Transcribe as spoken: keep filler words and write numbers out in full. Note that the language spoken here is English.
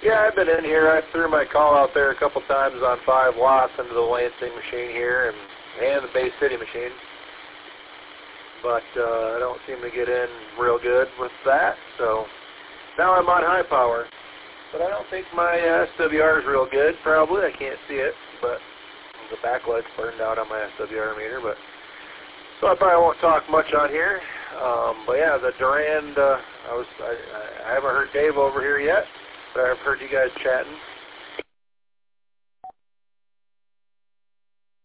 Yeah, I've been in here. I threw my call out there a couple times on five watts into the Lansing machine here and, and the Bay City machine. But uh, I don't seem to get in real good with that. So now I'm on high power. But I don't think my uh, S W R is real good, probably. I can't see it, but the backlight's burned out on my S W R meter. But so I probably won't talk much on here. Um, but yeah, the Durand, uh, I was I, I haven't heard Dave over here yet, but I've heard you guys chatting.